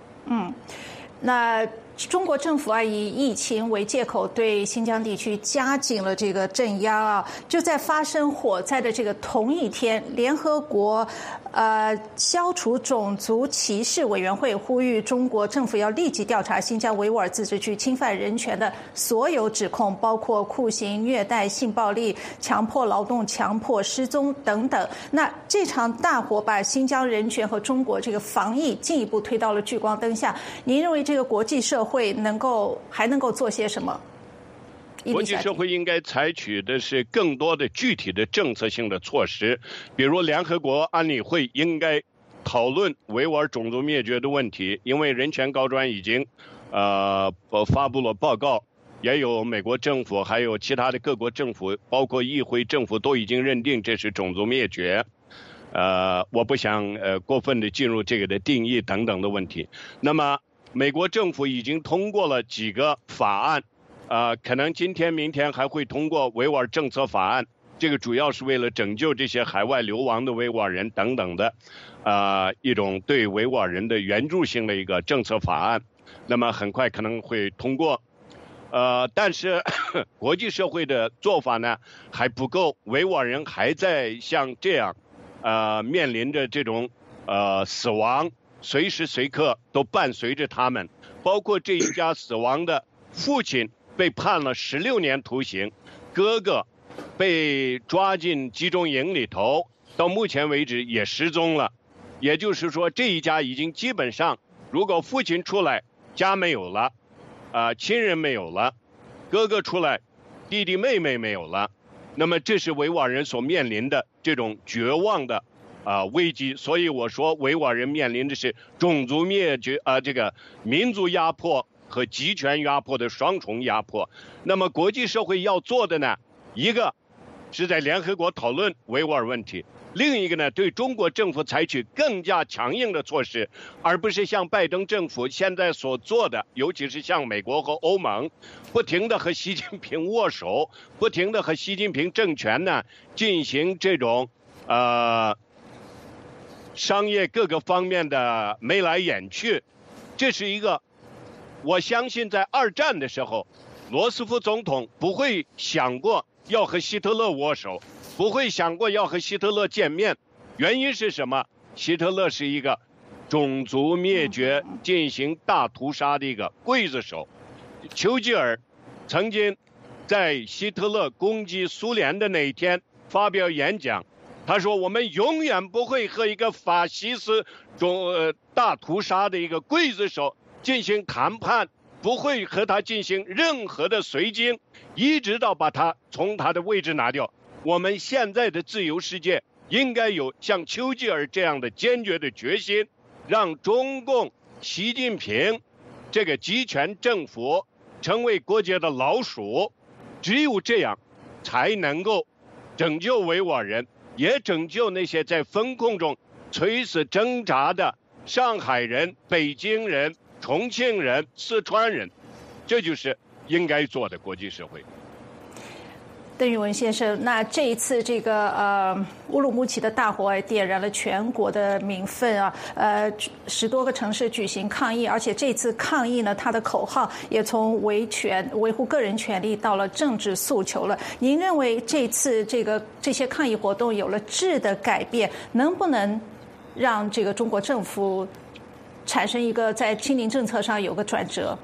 那中国政府啊，以疫情为借口，对新疆地区加紧了这个镇压啊。就在发生火灾的这个同一天，联合国消除种族歧视委员会呼吁中国政府要立即调查新疆维吾尔自治区侵犯人权的所有指控，包括酷刑、虐待、性暴力、强迫劳动、强迫失踪等等。那这场大火把新疆人权和中国这个防疫进一步推到了聚光灯下。您认为这个国际社会还能够做些什么？ 国际社会应该采取的是更多的具体的政策性的措施，比如联合国安理会应该讨论维吾尔种族灭绝的问题，因为人权高专已经发布了报告，也有美国政府还有其他的各国政府，包括议会政府都已经认定这是种族灭绝。我不想过分的进入这个的定义等等的问题。那么美国政府已经通过了几个法案，可能今天明天还会通过维吾尔政策法案，这个主要是为了拯救这些海外流亡的维吾尔人等等的一种对维吾尔人的援助性的一个政策法案，那么很快可能会通过。但是国际社会的做法呢还不够，维吾尔人还在像这样面临着这种死亡，随时随刻都伴随着他们，包括这一家死亡的父亲被判了16年徒刑，哥哥被抓进集中营里头，到目前为止也失踪了。也就是说，这一家已经基本上，如果父亲出来，家没有了，亲人没有了，哥哥出来，弟弟妹妹没有了，那么这是维吾尔人所面临的这种绝望的危机。所以我说维吾尔人面临的是种族灭绝这个民族压迫和集权压迫的双重压迫。那么国际社会要做的呢，一个是在联合国讨论维吾尔问题，另一个呢，对中国政府采取更加强硬的措施，而不是像拜登政府现在所做的，尤其是像美国和欧盟，不停地和习近平握手，不停地和习近平政权呢进行这种商业各个方面的眉来眼去。这是一个，我相信在二战的时候，罗斯福总统不会想过要和希特勒握手，不会想过要和希特勒见面。原因是什么？希特勒是一个种族灭绝、进行大屠杀的一个刽子手。丘吉尔曾经在希特勒攻击苏联的那一天发表演讲，他说我们永远不会和一个法西斯大屠杀的一个刽子手进行谈判，不会和他进行任何的绥靖，一直到把他从他的位置拿掉。我们现在的自由世界应该有像丘吉尔这样的坚决的决心，让中共习近平这个集权政府成为国家的老鼠。只有这样才能够拯救维吾尔人，也拯救那些在风控中垂死挣扎的上海人、北京人、重庆人、四川人。这就是应该做的国际社会。 邓玉文先生，那这一次这个乌鲁木齐的大火点燃了全国的民愤啊，10多个城市举行抗议，而且这次抗议呢，它的口号也从维护个人权利到了政治诉求了。您认为这次这些抗议活动有了质的改变，能不能让这个中国政府产生一个在清零政策上有个转折？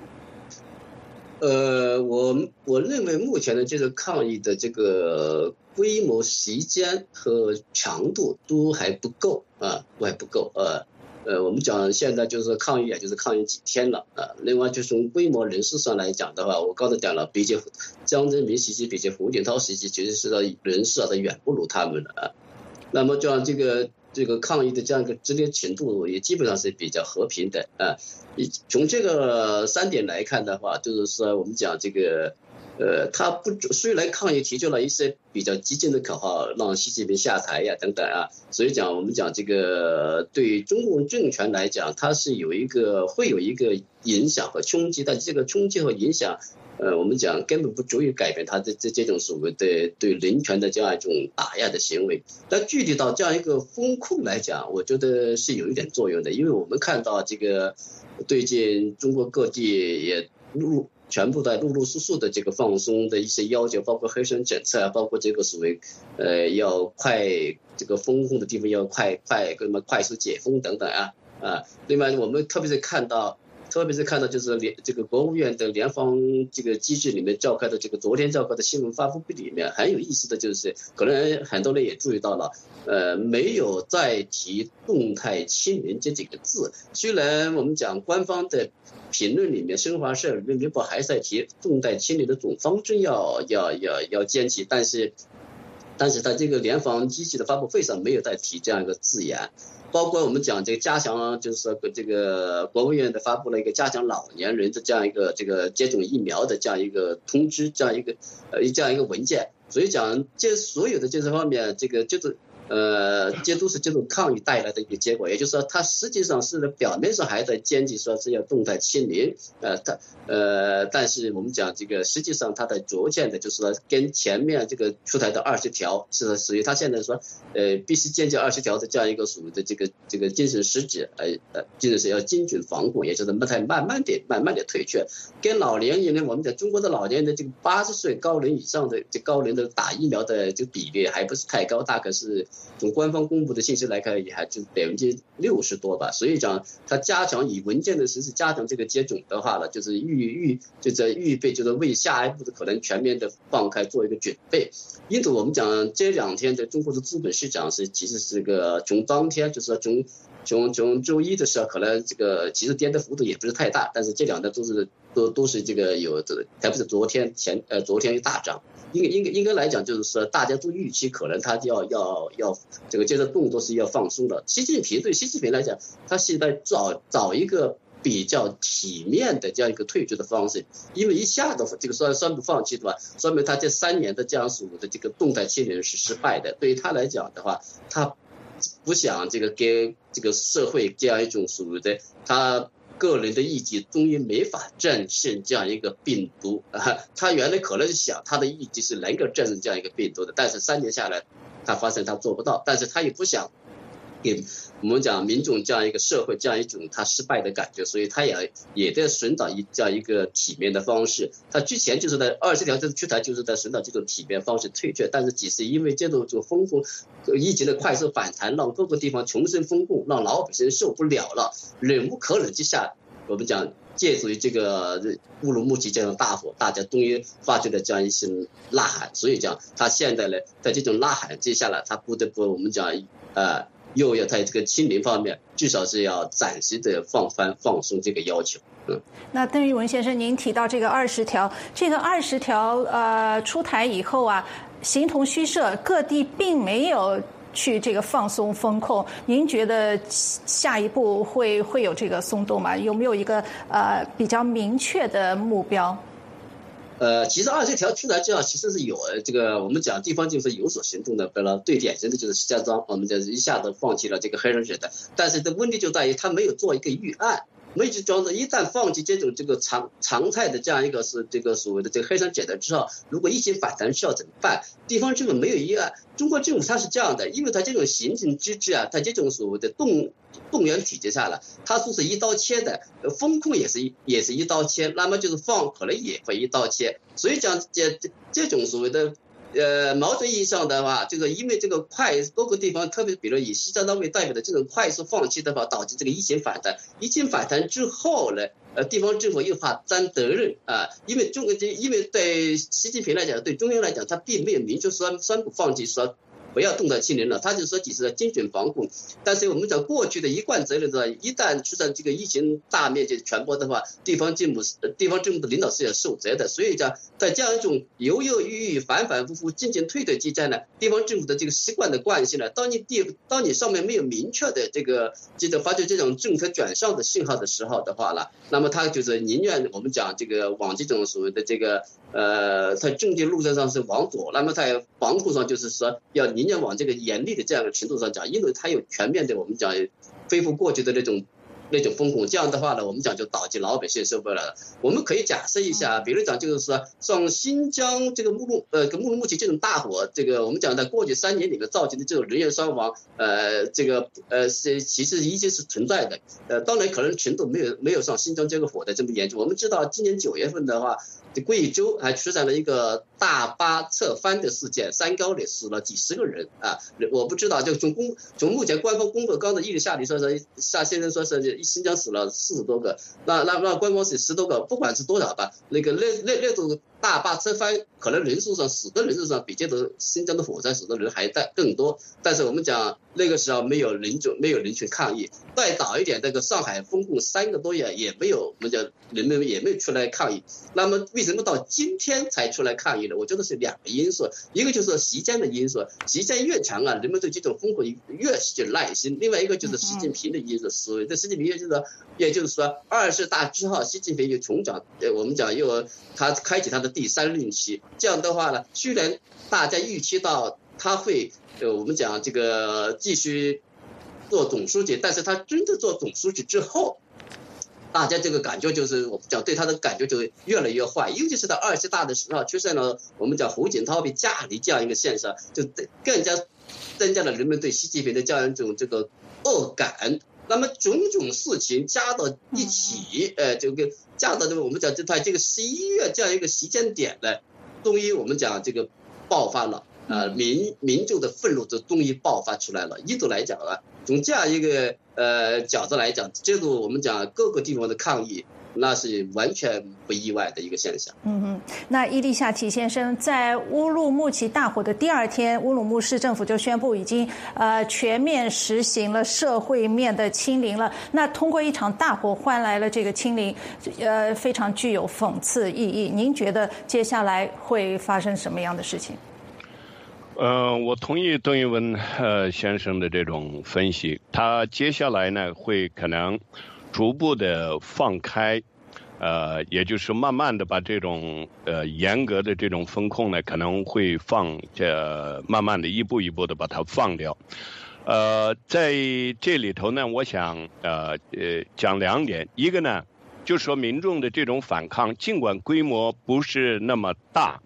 我认为目前的这个抗议的这个规模、时间和强度都还不够啊，都还不够。我们讲现在就是抗议，也就是抗议几天了啊。另外，就从规模人数上来讲的话，我刚才讲了，比起江泽民时期、比起胡锦涛时期，其实是人数啊，远不如他们的啊。那么这样这个抗议的这样一个激烈程度也基本上是比较和平的啊。从这个3点来看的话，就是说我们讲这个他虽然抗议提出了一些比较激进的口号，让习近平下台呀等等啊，所以讲我们讲这个对中共政权来讲，它是会有一个影响和冲击，但这个冲击和影响我们讲根本不足以改变他的这种所谓的对人权的这样一种打压的行为。但具体到这样一个风控来讲，我觉得是有一点作用的，因为我们看到这个最近中国各地也全部在陆续的这个放松的一些要求，包括黑山政策啊，包括这个所谓要快这个风控的地方要快速解封等等啊。另外我们特别是看到就是这个国务院的联防这个机制里面召开的昨天召开的新闻发布会里面，很有意思的就是可能很多人也注意到了，没有再提动态清零这几个字。虽然我们讲官方的评论里面，新华社、人民日报还在提动态清零的总方针要坚持，但是在这个联防机制的发布会上没有再提这样一个字眼。包括我们讲这个加强，就是说这个国务院的发布了一个加强老年人的这样一个这个接种疫苗的这样一个通知，这样一个文件。所以讲所有的这方面，这个就是这都是这种抗议带来的一个结果，也就是说，它实际上是表面上还在坚持说是要动态清零，但是我们讲这个实际上它在逐渐的，就是说跟前面这个出台的20条是属于他现在说必须坚持20条的这样一个属于的这个精神实质，就是要精准防控，也就是慢慢的退却。跟老年人，我们讲中国的老年人的这个80岁高龄以上的高龄的打疫苗的这个比例还不是太高，大概是从官方公布的信息来看，也还就60%多吧。所以讲，它加强以文件的形式加强这个接种的话呢，就是预备，就是为下一步的可能全面的放开做一个准备。因此，我们讲这2天的中国的资本市场其实是个从当天就是说从周一的时候，可能这个其实跌的幅度也不是太大，但是这2天都是这个有这个，特别是昨天大涨。应该来讲，就是说大家都预期可能他要这个接着动作是要放松的。对习近平来讲，他现在找一个比较体面的这样一个退出的方式，因为一下子这个宣布放弃的话，说明他这3年的这样属的这个动态清零是失败的。对于他来讲的话，他不想这个给这个社会这样一种属于的他个人的意志终于没法战胜这样一个病毒啊！他原来可能是想他的意志是能够战胜这样一个病毒的，但是3年下来，他发现他做不到，但是他也不想给我们讲民众这样一个社会这样一种他失败的感觉，所以他也在寻找这样一个体面的方式。他之前就是在20条这出台，就是在寻找这种体面方式退却，但是只是因为这种封控疫情的快速反弹，让各个地方重新封控，让老百姓受不了了，忍无可忍之下，我们讲借助于这个乌鲁木齐这样的大火，大家终于发出了这样一声呐喊，所以讲他现在呢，在这种呐喊之下呢，他不得不我们讲又要在这个清零方面，至少是要暂时的放松这个要求。 那邓玉文先生，您提到这个20条，这个20条出台以后啊，形同虚设，各地并没有去这个放松风控，您觉得下一步会有这个松动吗？有没有一个比较明确的目标？ 其实20条出来之后，其实是有这个我们讲地方就是有所行动的，最典型的就是石家庄，我们就一下子放弃了这个黑山水的，但是的问题就在于他没有做一个预案。没去装的，一旦放弃这个常态的这样一个是这个所谓的这个黑山减的之后，如果疫情反弹是要怎么办？地方政府没有预案，中国政府它是这样的，因为它这种行政机制啊，它这种所谓的动员体制下了，它说是一刀切的，风控也是一刀切，那么就是放可能也会一刀切，所以讲这种所谓的。某种意义上的话，就是因为这个各个地方，特别比如以石家庄为代表的这种快速放弃的话，导致这个疫情反弹。疫情反弹之后呢，地方政府又怕担责任啊，因为对习近平来讲，对中央来讲，他并没有明确宣布放弃说不要动到清零了，他就说只是精准防控。但是我们讲过去的一贯责任的话，一旦出现这个疫情大面积传播的话，地方政府的领导是要受责的。所以讲，在这样一种犹犹豫豫、反反复复、进进退退之间呢，地方政府的这个习惯的惯性呢，当你上面没有明确的这个发出这种政策转向的信号的时候的话了，那么他就是宁愿我们讲这个往这种所谓的这个在政治路线上是往左，那么在防控上就是说要宁愿往这个严厉的这样的程度上讲，因为它有全面的我们讲恢复过去的那种风控，这样的话呢，我们讲就导致老百姓受不了了。我们可以假设一下，比如讲就是说，像新疆这个乌鲁木齐这种大火，这个我们讲在过去3年里面造成的这种人员伤亡，其实已经是存在的。当然可能程度没有像新疆这个火的这么严重。我们知道今年9月份的话，贵州还出现了一个大巴侧翻的事件，3高里死了几十个人啊！我不知道，就从目前官方公布刚的一日下里说是先生说是新疆死了40多个，那官方是10多个，不管是多少吧，那种大巴侧翻可能死的人数上比这个新疆的火灾死的人还更多，但是我们讲那个时候没有人群抗议，再早一点这个上海封控3个多月也没有，我们讲人们也没有出来抗议，那么为什么到今天才出来抗议呢？我觉得是2个因素，一个就是时间的因素，时间越长啊，人们对这种封控越失去耐心；另外一个就是习近平的因素，所谓的习近平也就是说20大之后，习近平又重掌，我们讲他开启他的第3任期，这样的话呢，虽然大家预期到他会我们讲这个继续做总书记，但是他真正做总书记之后，大家这个感觉就是我们讲对他的感觉就越来越坏，尤其是在20大的时候出现了我们讲胡锦涛被架离这样一个现象，就更加增加了人们对习近平的这样一种这个恶感。那么种种事情加到一起，这个加到我们讲在这个11月这样一个时间点呢，终于我们讲这个爆发了，民众的愤怒就终于爆发出来了。印度来讲啊，从这样一个角度来讲，这个我们讲各个地方的抗议，那是完全不意外的一个现象。 那伊丽夏提先生，在乌鲁木齐大火的第2天，乌鲁木市政府就宣布已经全面实行了社会面的清零了。那通过一场大火换来了这个清零，非常具有讽刺意义。您觉得接下来会发生什么样的事情？ 我同意邓玉文先生的这种分析，他接下来呢会可能逐步的放开，也就是慢慢的把这种严格的这种风控呢，可能会慢慢的一步一步的把它放掉。在这里头呢，我想讲2点，一个呢，就说民众的这种反抗，尽管规模不是那么大，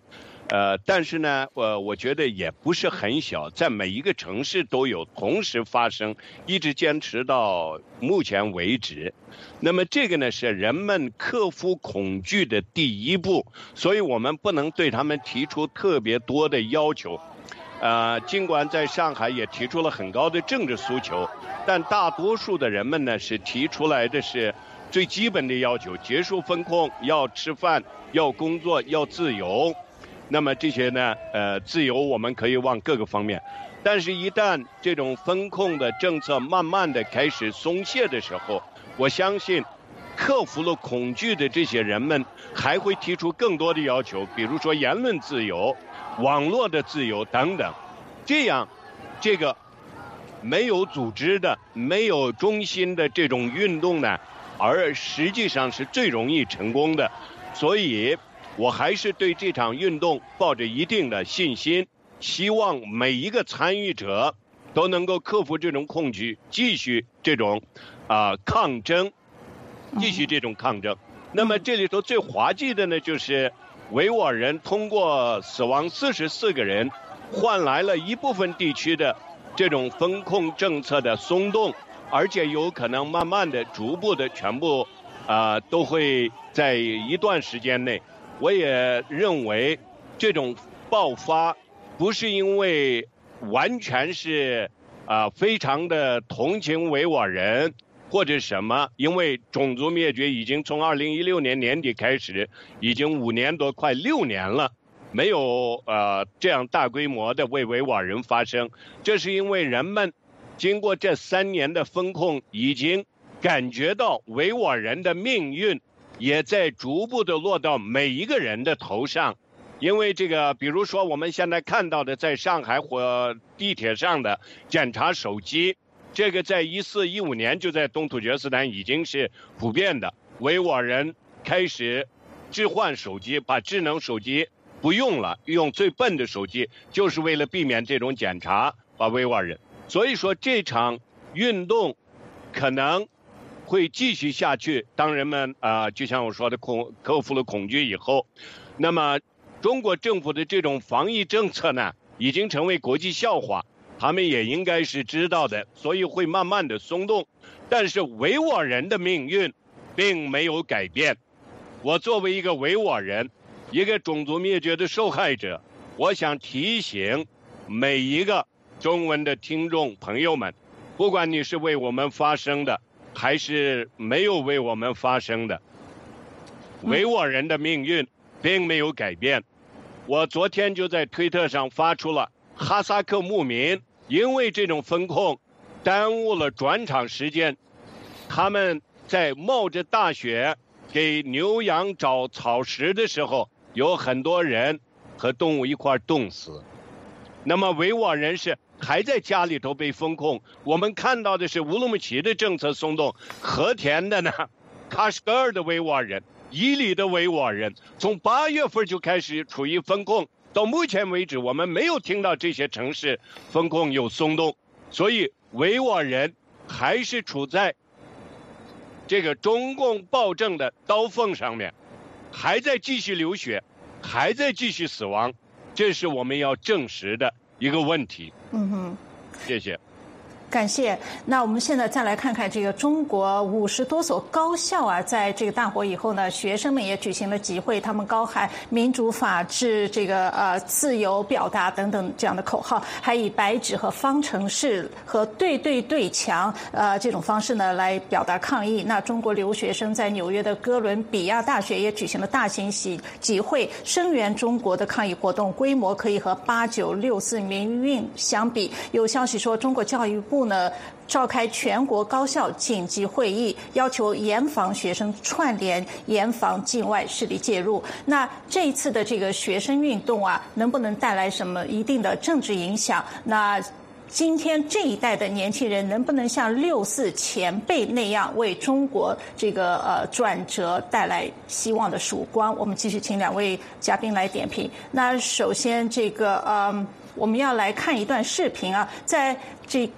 但是呢，我觉得也不是很小，在每一个城市都有同时发生，一直坚持到目前为止。那么这个呢是人们克服恐惧的第一步，所以我们不能对他们提出特别多的要求。尽管在上海也提出了很高的政治诉求，但大多数的人们呢是提出来的是最基本的要求：结束封控，要吃饭，要工作，要自由。那么这些呢，自由我们可以往各个方面，但是一旦这种风控的政策慢慢的开始松懈的时候，我相信克服了恐惧的这些人们还会提出更多的要求，比如说言论自由、网络的自由等等。这样，这个没有组织的、没有中心的这种运动呢，而实际上是最容易成功的。所以我还是对这场运动抱着一定的信心，希望每一个参与者都能够克服这种恐惧，继续这种抗争，继续这种抗争。那么这里头最滑稽的呢，就是维吾尔人通过死亡44个人，换来了一部分地区的这种封控政策的松动，而且有可能慢慢的、逐步的全部都会在一段时间内。我也认为这种爆发不是因为完全是非常的同情维吾尔人或者什么，因为种族灭绝已经从2016年年底开始，已经5年多快6年了，没有这样大规模的为维吾尔人发声。这是因为人们经过这3年的封控，已经感觉到维吾尔人的命运也在逐步的落到每一个人的头上。因为这个，比如说我们现在看到的在上海或地铁上的检查手机，这个在14、15年就在东土厥斯坦已经是普遍的。维吾尔人开始置换手机，把智能手机不用了，用最笨的手机，就是为了避免这种检查，把维吾尔人。所以说这场运动可能会继续下去，当人们就像我说的克服了恐惧以后，那么中国政府的这种防疫政策呢，已经成为国际笑话，他们也应该是知道的，所以会慢慢的松动。但是维吾尔人的命运并没有改变。我作为一个维吾尔人，一个种族灭绝的受害者，我想提醒每一个中文的听众朋友们，不管你是为我们发声的还是没有为我们发声的，维吾尔人的命运并没有改变。我昨天就在推特上发出了哈萨克牧民因为这种封控耽误了转场时间，他们在冒着大雪给牛羊找草食的时候，有很多人和动物一块冻死。那么维吾尔人是还在家里头被封控，我们看到的是乌鲁木齐的政策松动，和田的呢，喀什噶尔的维吾尔人，伊犁的维吾尔人从8月份就开始处于封控，到目前为止我们没有听到这些城市封控有松动，所以维吾尔人还是处在这个中共暴政的刀锋上面，还在继续流血，还在继续死亡，这是我们要证实的一个问题。谢谢。 感谢。那我们现在再来看看这个中国50多所高校啊，在这个大火以后呢，学生们也举行了集会，他们高喊民主、法治、这个自由表达等等这样的口号，还以白纸和方程式和对对对墙这种方式呢来表达抗议。那中国留学生在纽约的哥伦比亚大学也举行了大型集会，声援中国的抗议活动规模可以和8964民运相比。有消息说，中国教育部呢召开全国高校紧急会议，要求严防学生串联，严防境外势力介入。那这一次的这个学生运动啊，能不能带来什么一定的政治影响？那今天这一代的年轻人能不能像64前辈那样为中国这个转折带来希望的曙光？我们继续请2位嘉宾来点评。那首先这个我们要来看一段视频啊，在这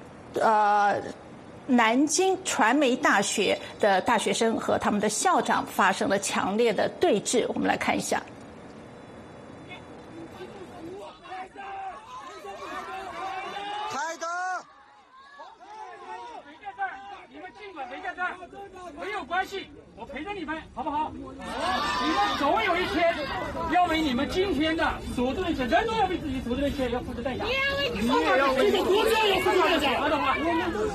南京传媒大学的大学生和他们的校长发生了强烈的对峙，我们来看一下。 关系，我陪着你们，好不好？你们总有一天要为你们今天的所做的一切，人都要为自己所做的一切要付出代价。你也为你要为这个国家要付出代价的话，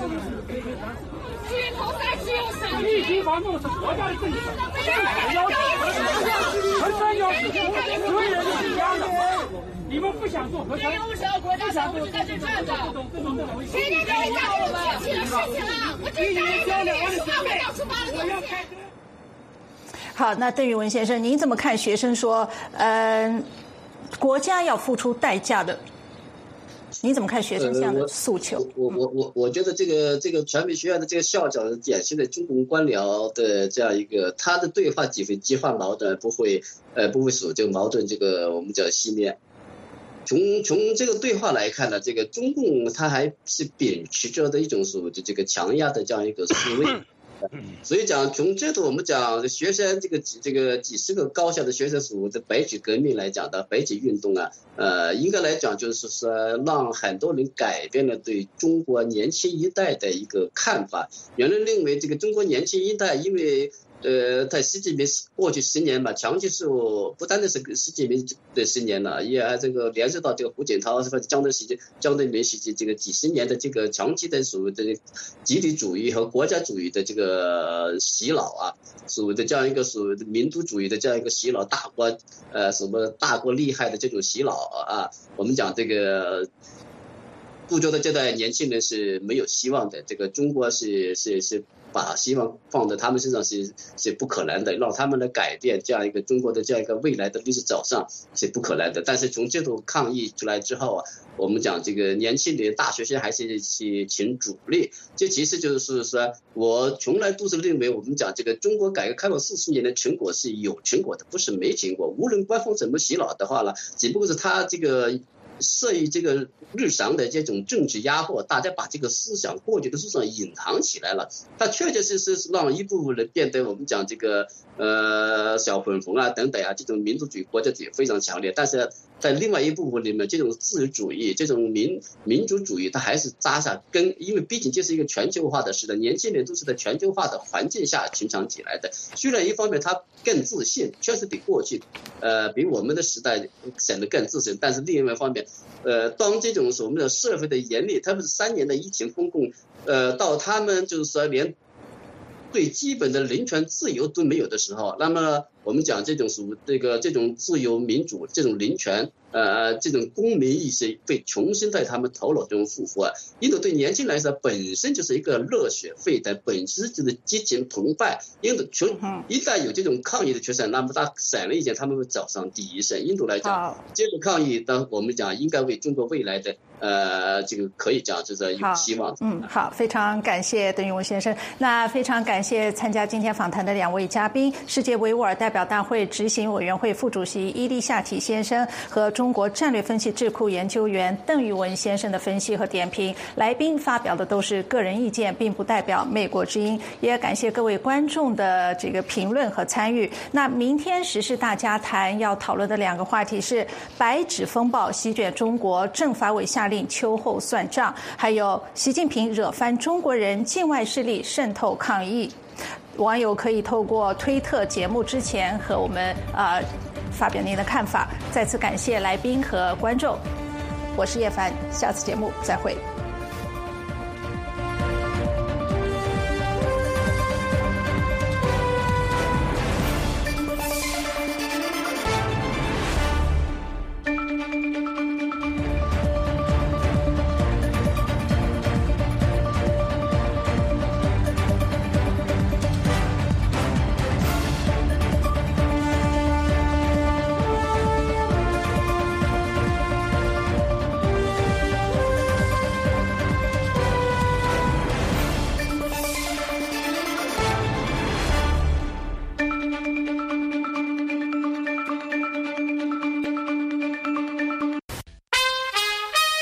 举头三尺有神明。疫情防控是国家的政策，现在要求核酸要求所有人都是一样的。你们不想做核酸，不想国家想不是在这站着，谁在这里干我们具体的事情了？我这家人都10万块要出发了，我要开。 好，那邓玉文先生，您怎么看学生说，国家要付出代价的？你怎么看学生这样的诉求？ 我觉得这个传媒学院的这个校长典型的中共官僚的这样一个，他的对话激化矛盾，不会使这个矛盾这个我们叫熄灭。从这个对话来看呢，这个中共他还是秉持着的一种所谓的这个强压的这样一个思维。所以讲从这个我们讲学生这个几十个高校的学生所谓的白纸革命来讲的白纸运动啊，应该来讲就是说让很多人改变了对中国年轻一代的一个看法。原来认为这个中国年轻一代因为在习近平过去10年嘛，长期是不单单是习近平的10年了，也这个连受到这个胡锦涛是吧江泽民时期这个几十年的这个长期的所谓的集体主义和国家主义的这个洗脑啊，所谓的这样一个所谓的民族主义的这样一个洗脑，大国厉害的这种洗脑啊，我们讲这个不觉得这代年轻人是没有希望的，这个中国是把希望放在他们身上是不可能的，让他们来改变这样一个中国的这样一个未来的历史走向是不可能的。但是从这种抗议出来之后啊，我们讲这个年轻人大学生还是请主力，这其实就是说我从来都是认为我们讲这个中国改革开放40年的成果是有成果的，不是没成果。无论官方怎么洗脑的话呢，只不过是他这个涉及这个日常的这种政治压迫，大家把这个思想过去的思想隐藏起来了，它确确实实是让一部分人变得我们讲这个小粉红啊等等啊，这种民族主义国家主义非常强烈。但是在另外一部分里面，这种自由主义这种民族主义它还是扎下根，因为毕竟这是一个全球化的时代，年轻人都是在全球化的环境下成长起来的。虽然一方面他更自信，确实比过去比我们的时代显得更自信，但是另外一方面当这种我们的社会的严厉，特别是3年的疫情封控到他们就是说连最基本的人权自由都没有的时候，那么我们讲这种这种自由民主这种人权这种公民意识被重新在他们头脑中复活。印度对年轻人来说本身就是一个热血沸腾，本身就是激情澎湃。印度一旦有这种抗议的趋势，那么他显而易见他们会走上第一线。印度来讲，这个抗议当我们讲应该为中国未来的这个可以讲就是有希望。 好，非常感谢邓玉文先生。那非常感谢参加今天访谈的2位嘉宾，世界维吾尔代表大会执行委员会副主席伊利夏提先生和中国战略分析智库研究员邓玉文先生的分析和点评。来宾发表的都是个人意见，并不代表美国之音。也感谢各位观众的这个评论和参与。那明天时事大家谈要讨论的2个话题是白纸风暴席卷中国，政法委下令秋后算账，还有习近平惹翻中国人，境外势力渗透抗议。网友可以透过推特节目之前和我们发表您的看法。再次感谢来宾和观众，我是叶凡，下次节目再会。